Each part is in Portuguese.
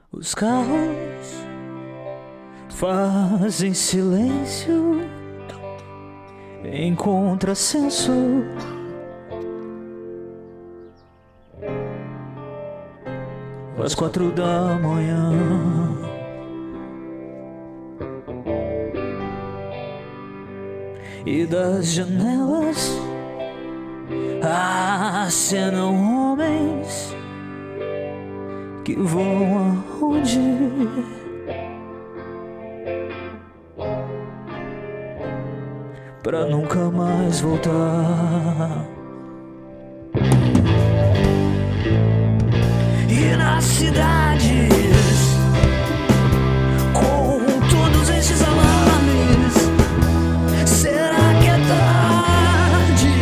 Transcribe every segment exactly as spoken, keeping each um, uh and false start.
Os carros fazem silêncio em contrassenso. Às quatro da manhã, e das janelas acenam homens que vão aonde? Pra nunca mais voltar. E nas cidades, com todos esses alarmes, será que é tarde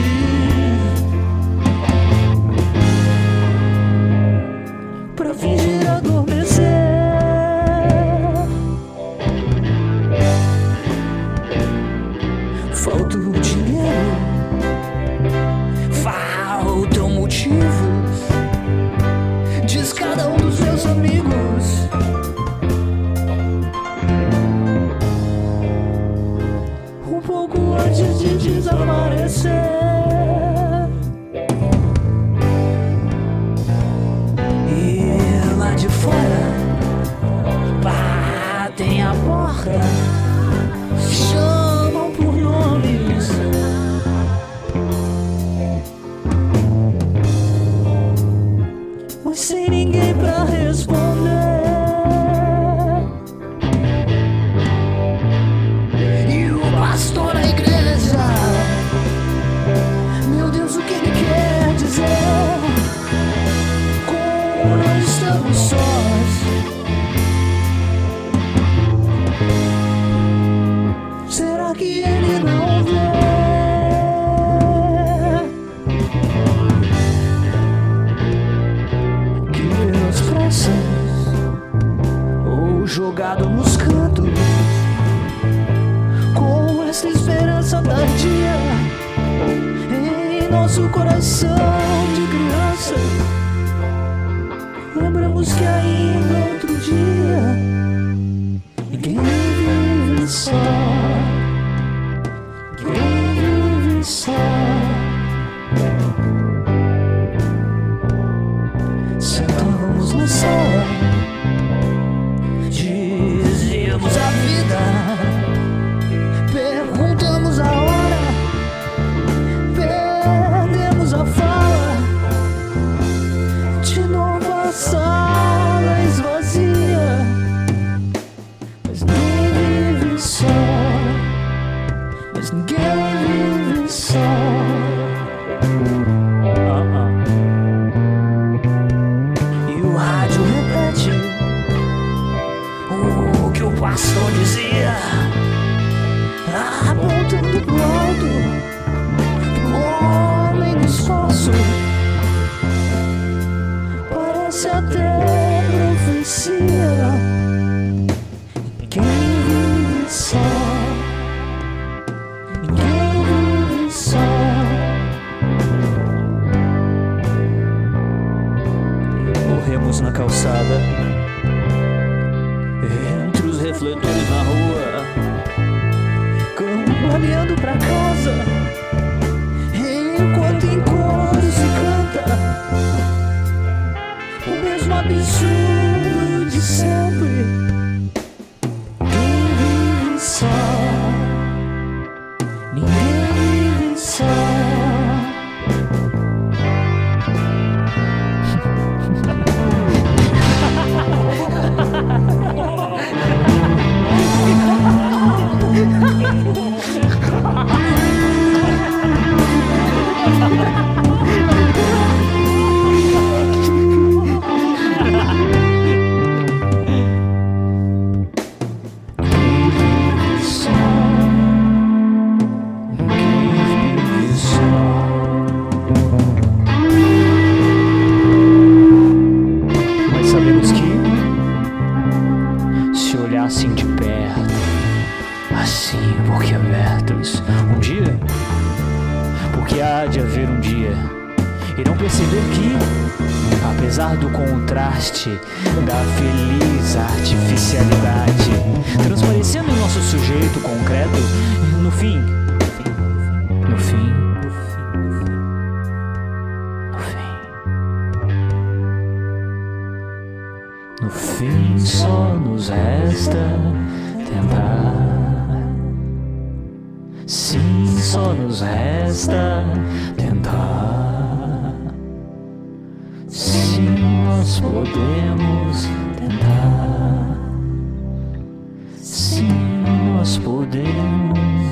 pra fingir adormecer? Falta o dinheiro, faltam motivos. Diz cada um dos seus amigos. Um pouco antes de desaparecer. E lá de fora batem a porta, chamam por nomes. Mas sem ninguém pra responder. E o pastor da igreja, meu Deus, o que ele quer dizer? Como não estamos sós, será que ele não vê? Ou jogado nos cantos, com essa esperança tardia em nosso coração de criança. Lembramos que ainda outro dia ninguém vive só, ninguém vive só. Sentávamos na sala, dizíamos a vida, perguntamos a hora, perdemos a fala. De novo a sala esvazia, mas ninguém vive só, mas ninguém vive só. O que o pastor dizia, apontando pro alto, pro homem do esforço. Parece até profecia. Ninguém vive só, ninguém vive só. Morremos na calçada, entre os refletores na rua, caminhando pra casa, enquanto em coro se canta o mesmo absurdo de sempre. Ninguém vive só, ninguém vive só. Assim de perto, assim boquiabertos, um dia, porque há de haver um dia, irão perceber que a apesar do contraste da feliz artificialidade, transparecendo em nosso sujeito concreto, no fim, no fim, no fim, no fim só nos resta tentar. Sim, só nos resta tentar. Sim, nós podemos tentar. Sim, nós podemos